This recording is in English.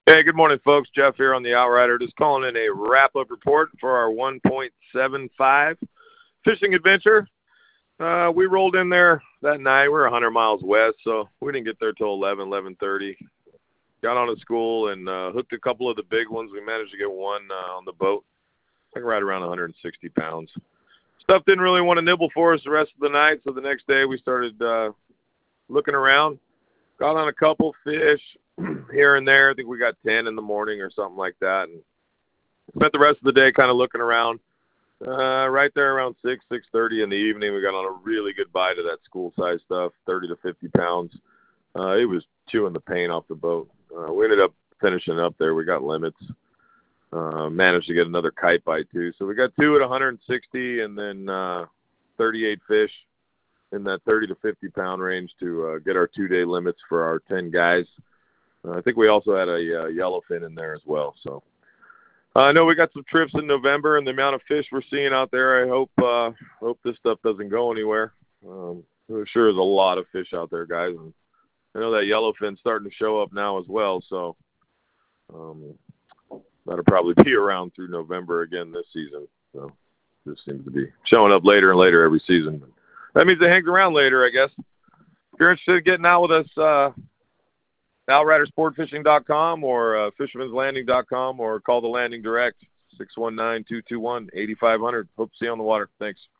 Hey, good morning, folks. Jeff here on the Outrider. Just calling in a wrap-up report for our 1.75 fishing adventure. We rolled in there that night. We were 100 miles west, so we didn't get there till 11:30. Got on at school and hooked a couple of the big ones. We managed to get one on the boat, I think right around 160 pounds. Stuff didn't really want to nibble for us the rest of the night, so the next day we started looking around. Got on a couple fish here and there. I think we got 10 in the morning or something like that. And spent the rest of the day kind of looking around. Right there around 6:30 in the evening, we got on a really good bite of that school-size stuff, 30 to 50 pounds. It was chewing the paint off the boat. We ended up finishing up there. We got limits. Managed to get another kite bite, too. So we got two at 160 and then 38 fish in that 30 to 50 pound range to get our 2-day limits for our 10 guys. I think we also had a yellowfin in there as well. So I know we got some trips in November, and the amount of fish we're seeing out there, I hope this stuff doesn't go anywhere. There sure is a lot of fish out there, guys. And I know that yellowfin's starting to show up now as well. So that'll probably be around through November again this season. So this seems to be showing up later and later every season. That means it hangs around later, I guess. If you're interested in getting out with us, OutriderSportFishing.com or Fisherman'sLanding.com or call the landing direct, 619-221-8500. Hope to see you on the water. Thanks.